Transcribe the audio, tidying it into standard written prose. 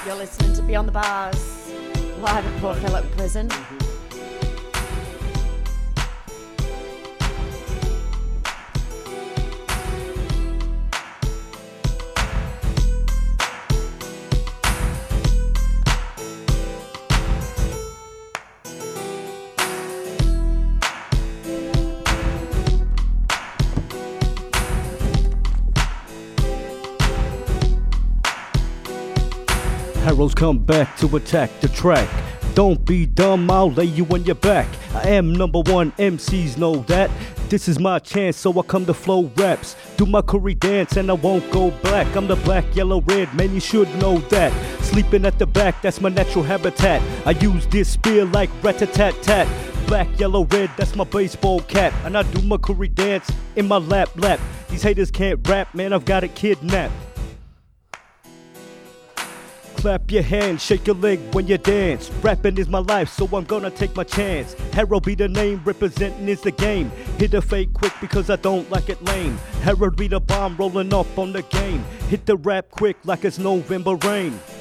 You're listening to Beyond the Bars, live at Port Phillip Prison. Arrows come back to attack the track. Don't be dumb, I'll lay you on your back. I am number one, MCs know that. This is my chance, so I come to flow raps. Do my curry dance and I won't go black. I'm the black, yellow, red, man, you should know that. Sleeping at the back, that's my natural habitat. I use this spear like rat-a-tat-tat. Black, yellow, red, that's my baseball cap. And I do my curry dance in my lap. These haters can't rap, man, I've got it kidnapped. Clap your hands, shake your leg when you dance. Rapping is my life, so I'm gonna take my chance. Harold be the name, representing is the game. Hit the fake quick because I don't like it lame. Harold be the bomb rolling up on the game. Hit the rap quick like it's November rain.